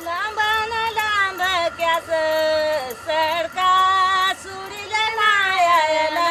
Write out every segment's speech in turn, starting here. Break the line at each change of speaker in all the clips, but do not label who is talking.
लांबन लांब क्यास सडका सुडिल्या नायाला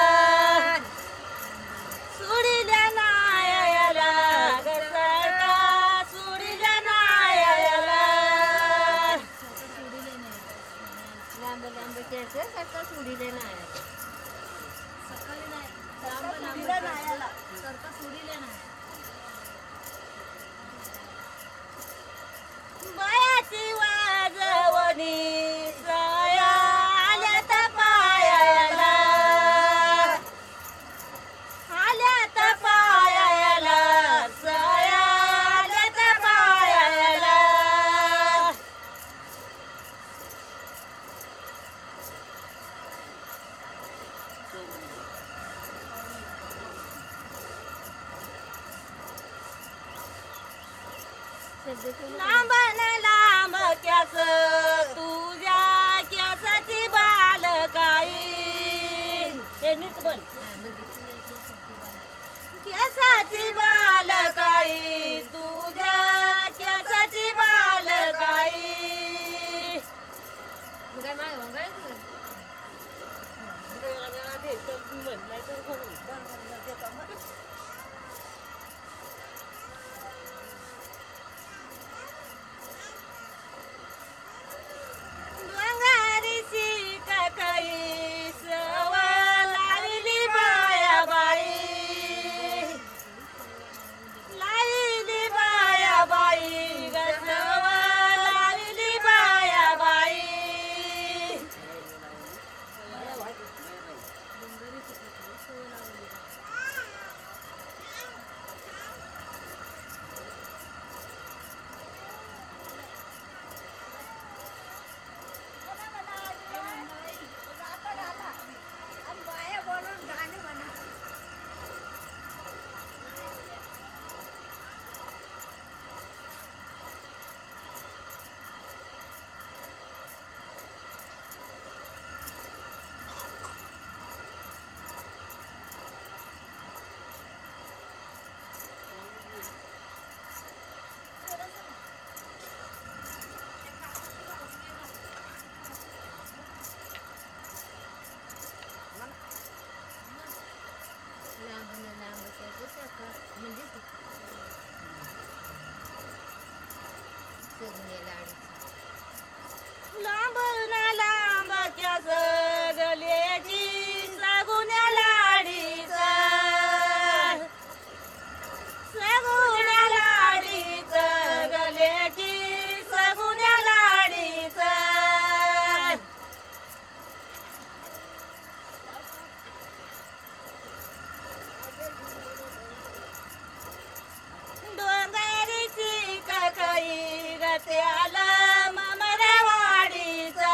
सुडिल्या नायाला ग सडका सुडिल्या नायाला
लांब लांब केस सरका सुडीले नाही सकाळी नाही लांब लांब
नायाला
सरका सुडीले नाही
बायाची वाजवणी सया आल्यात पायाला आल्यात पायाला सया आल्यात पायाला लांबन लांब क्यास तुझ्या क्यासाची बालकाई हे नीट बन क्यासाची बालकाई तुझ्या क्यासाची बालकाई
काय माय वंगाळ
डोंगरीची ककई सवा लावली बाया बाई लावली बाया बाई ग सवा लावली बाया बाई
लांब लांब केस सरका म्हणजे सगळे लाडी
लांबन लांब क्यास गल्याची सगुण्या लाडीचा सगुण्या लाडीचा गल्याची सगुण्या लाडीचा डोंगरीची ककई ग त्याला ममरावाडीचा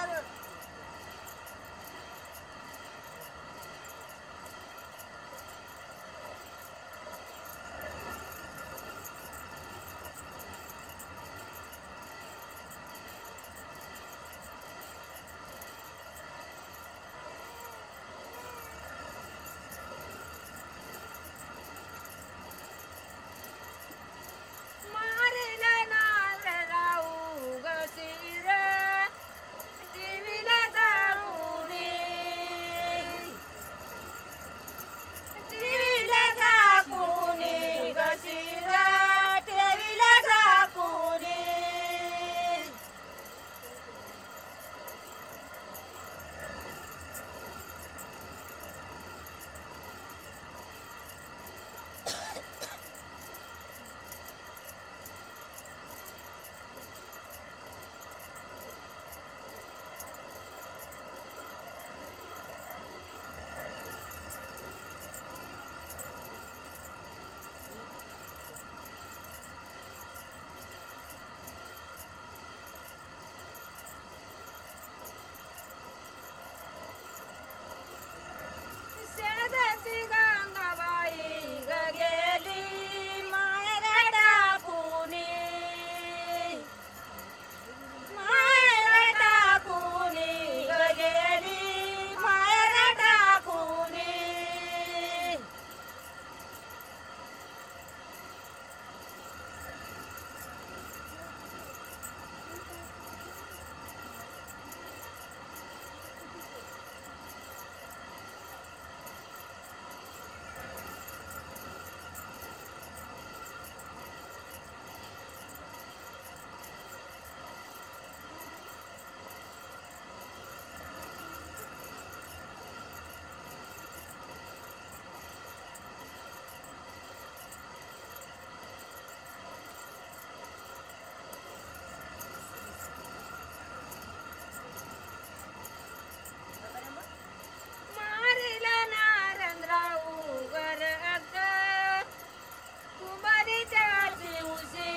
मारीला नार राहू गसीर टीव्हीला दाखवणे टीव्हीला दाखवणे गसीर टीव्हीला दाखवणे शेजारची गंगाबाई ग गेली मायरा टाकूनी मायरा टाकूनी ग गेली मायरा टाकूनी मारीला नारंद्राऊ गरग कुंभारीच्याची उशी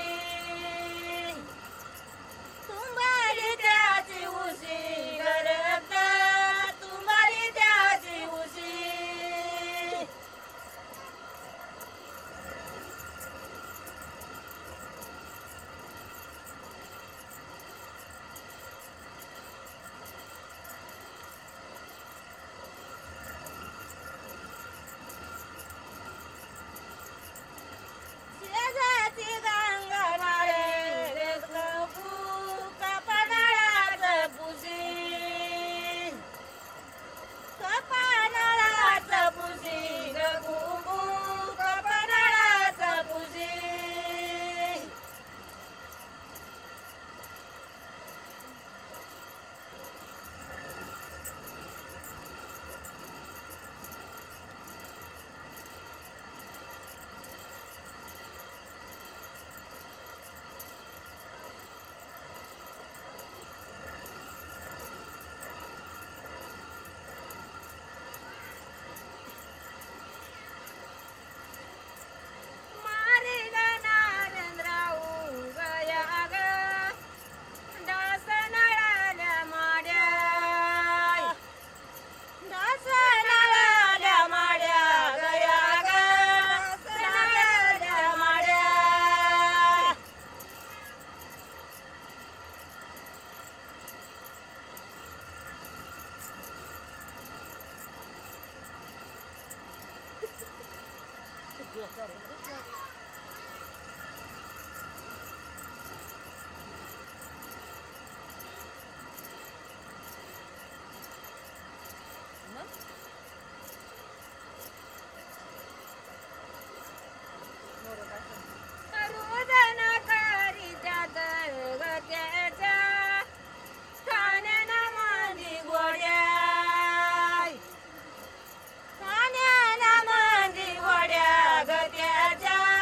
कुंभारीच्याची उशी गरग कुंभारीच्याची उशी शेजारची गंगा माळे कपाळात पुसी कपाळात पुसी कुंकू कपाळात पुसी मारीला नारंद्राऊ गया ग डास नळाल्या माड्या डास नळाल्या माड्या गया ग डास नळाल्या माड्या रुदन करीच्या गत्याच्या ठाण्यानं मांदी गोड्या ठाण्यानं मांदी गोड्या गत्याच्या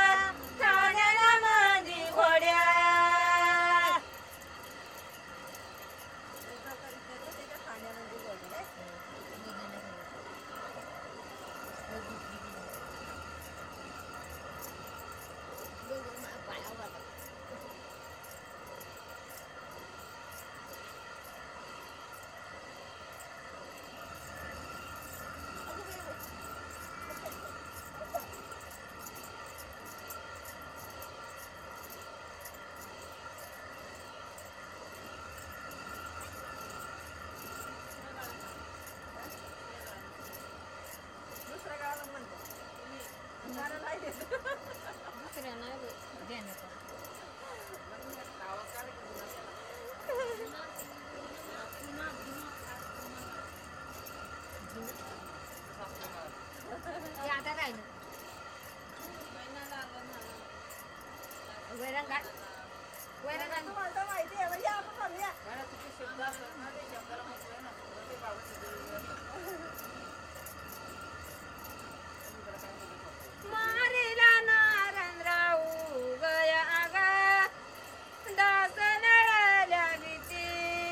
मारिला नारायणराव गया ग दास नळल्या भीती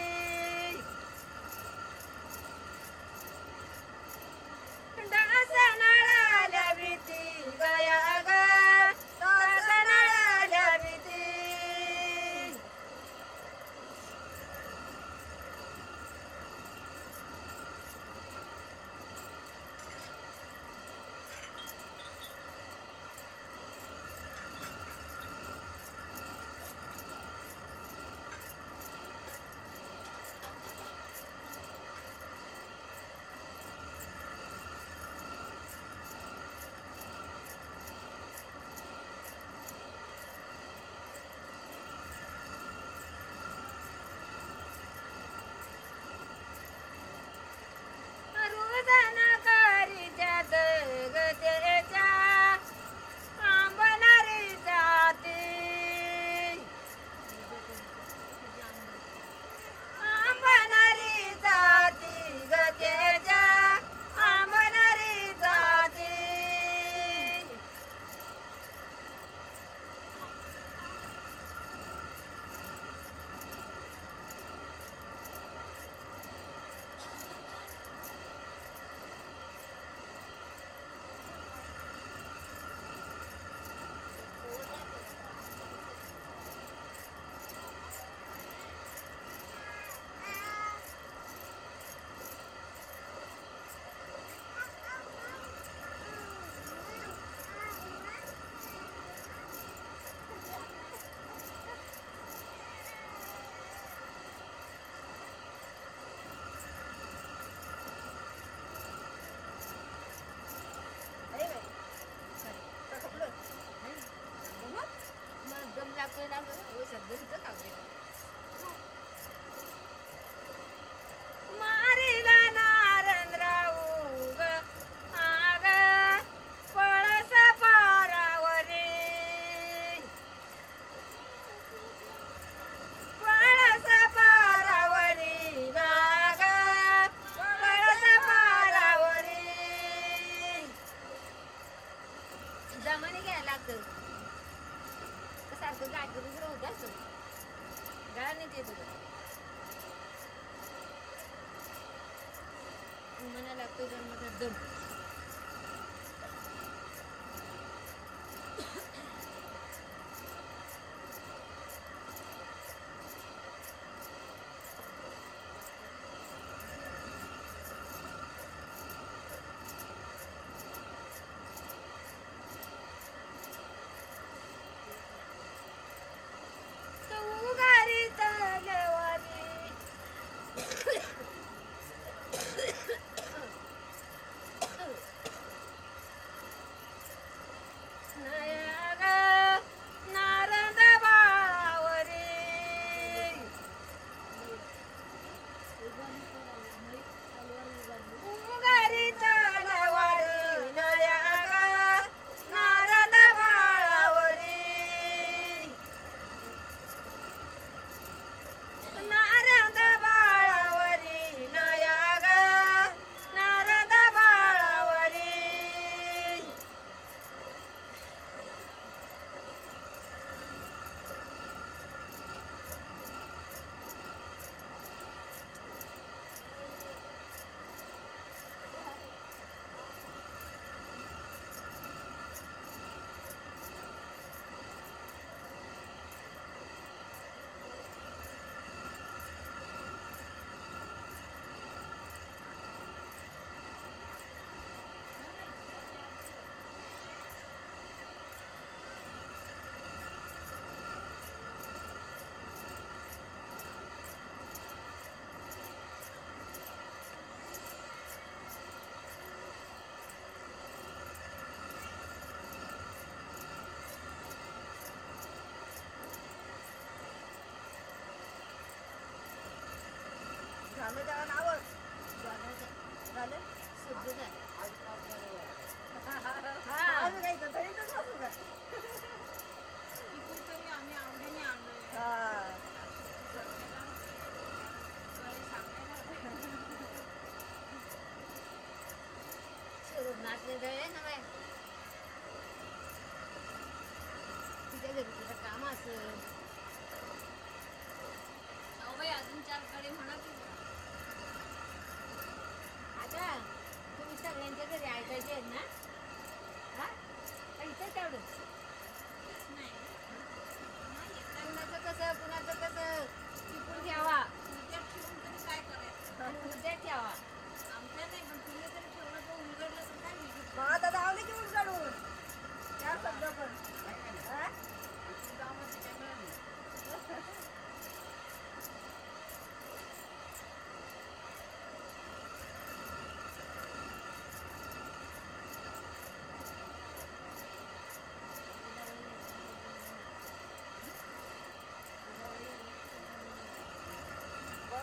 दास नळल्या भीती गया ग दास नळल्या भीती रुदना करीच्या दगतेच्या आंबणारी जाती आंबणारी जाती गतेच्या आंबणारी जाती
मग दम लागतोय ना गं. हो, सध्या तिथं खाऊ
मारिला नारायणराव ग आग पळस पारावरी पळस पारावरी गाग पळस पारावरी
जमाने घ्यायला लागतं सारखं गाय करून होत असं गाणे देत होतं म्हणा लागतो जन्माचा दम
उगारी तलवारी नयग नारद बाळावरी उगारी तलवारी नयग नारद बाळावरी नारद बाळावरी नयग नारद बाळावरी झालं जेवण नाव झालं
शुद्ध काय
अजून काही तर तरी तर असू का
आम्ही आवडीने आणलोय
हा
नाचले गळे ना बाय तिच्या घरी तिचं काम असं
अहो बाई अजून